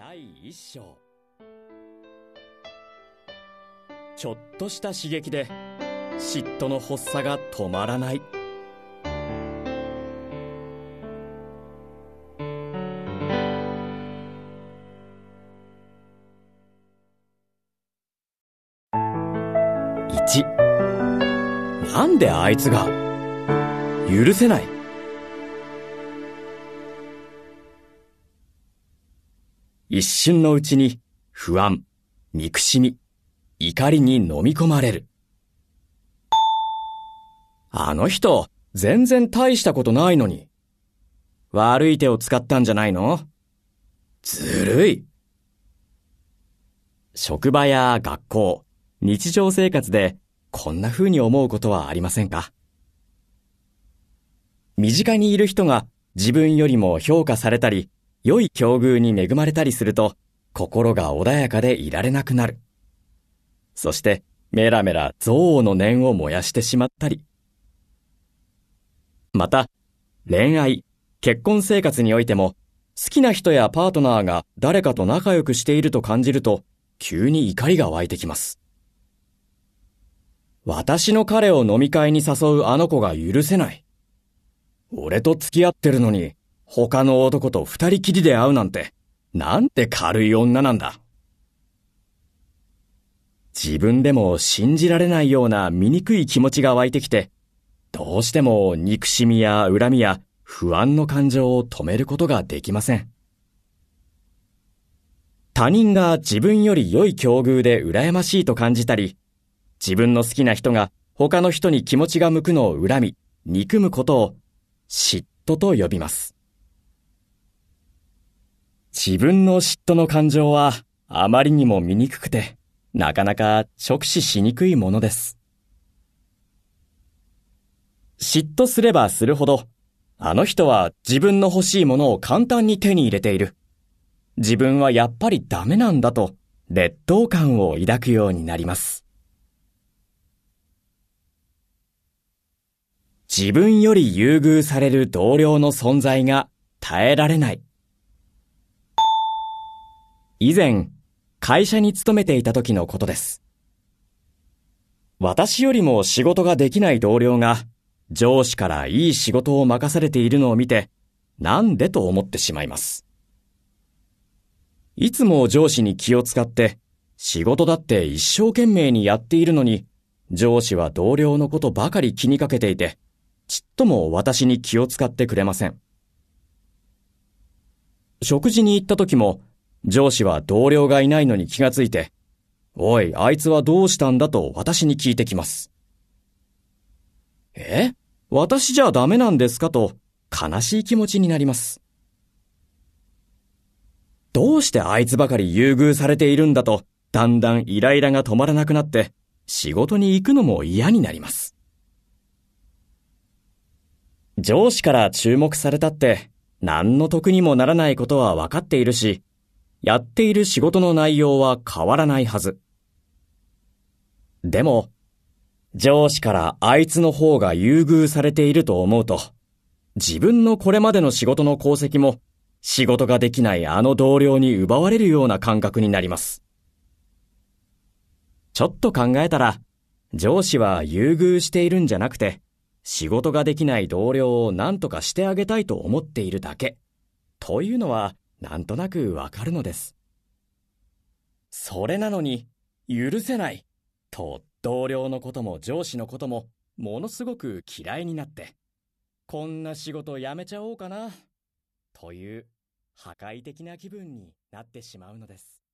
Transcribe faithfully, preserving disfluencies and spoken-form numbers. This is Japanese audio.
だいいっ章。ちょっとした刺激で嫉妬の発作が止まらない。いち、なんであいつが許せない。一瞬のうちに不安、憎しみ、怒りに飲み込まれる。あの人、全然大したことないのに。悪い手を使ったんじゃないの？ずるい。職場や学校、日常生活でこんな風に思うことはありませんか？身近にいる人が自分よりも評価されたり、良い境遇に恵まれたりすると、心が穏やかでいられなくなる。そして、メラメラ憎悪の念を燃やしてしまったり。また、恋愛、結婚生活においても、好きな人やパートナーが誰かと仲良くしていると感じると、急に怒りが湧いてきます。私の彼を飲み会に誘うあの子が許せない。俺と付き合ってるのに、他の男と二人きりで会うなんて、なんて軽い女なんだ。自分でも信じられないような醜い気持ちが湧いてきて、どうしても憎しみや恨みや不安の感情を止めることができません。他人が自分より良い境遇で羨ましいと感じたり、自分の好きな人が他の人に気持ちが向くのを恨み、憎むことを嫉妬と呼びます。自分の嫉妬の感情はあまりにも醜くて、なかなか直視しにくいものです。嫉妬すればするほど、あの人は自分の欲しいものを簡単に手に入れている。自分はやっぱりダメなんだと、劣等感を抱くようになります。自分より優遇される同僚の存在が耐えられない。以前、会社に勤めていた時のことです。私よりも仕事ができない同僚が、上司からいい仕事を任されているのを見て、なんでと思ってしまいます。いつも上司に気を使って、仕事だって一生懸命にやっているのに、上司は同僚のことばかり気にかけていて、ちっとも私に気を使ってくれません。食事に行った時も、上司は同僚がいないのに気がついて、おい、あいつはどうしたんだと私に聞いてきます。え？私じゃダメなんですかと悲しい気持ちになります。どうしてあいつばかり優遇されているんだと、だんだんイライラが止まらなくなって、仕事に行くのも嫌になります。上司から注目されたって、何の得にもならないことは分かっているし、やっている仕事の内容は変わらないはず。でも、上司からあいつの方が優遇されていると思うと、自分のこれまでの仕事の功績も、仕事ができないあの同僚に奪われるような感覚になります。ちょっと考えたら、上司は優遇しているんじゃなくて、仕事ができない同僚を何とかしてあげたいと思っているだけ、というのはなんとなくわかるのです。それなのに、許せない、と同僚のことも上司のこともものすごく嫌いになって、こんな仕事やめちゃおうかな、という破壊的な気分になってしまうのです。